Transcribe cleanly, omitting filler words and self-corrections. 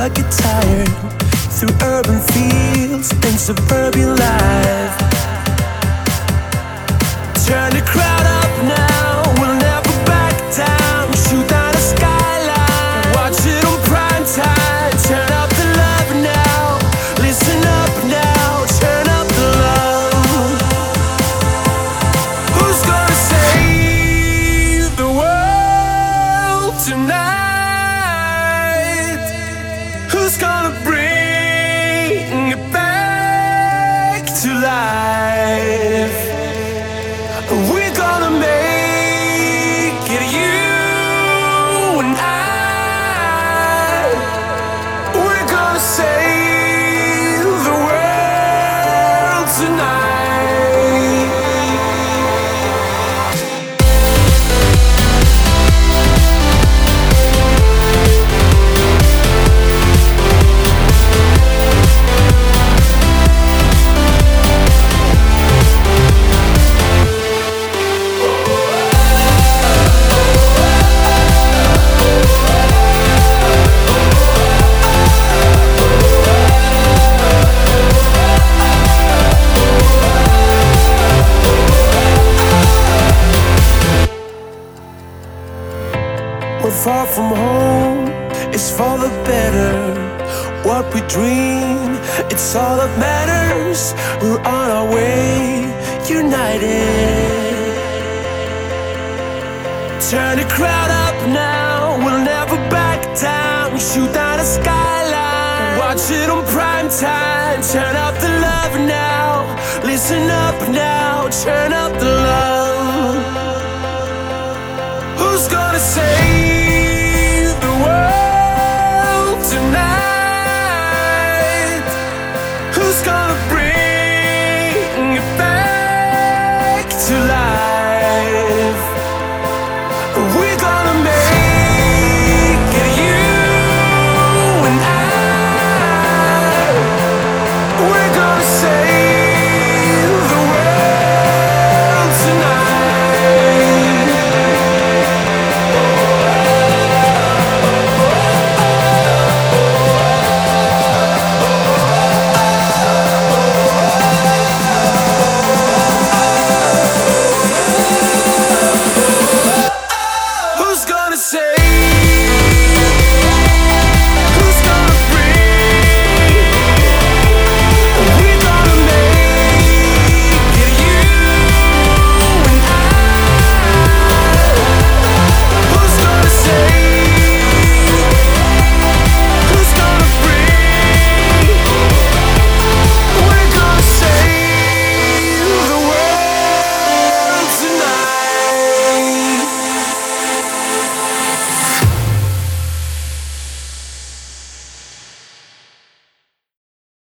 get tired through urban fields and suburban life. Turn the crowd up now, we'll never back down. Shoot down the skyline, watch it on prime time. Turn up the love now, listen up now, turn up the love. Who's gonna save the world tonight? Who's gonna bring it back to life? We're gonna make it, you and I. We're gonna save the world tonight. We're far from home, it's for the better. What we dream, it's all that matters. We're on our way, united. Turn the crowd up now, we'll never back down. Shoot down the skyline, watch it on prime time. Turn up the love now, listen up now, turn up the love.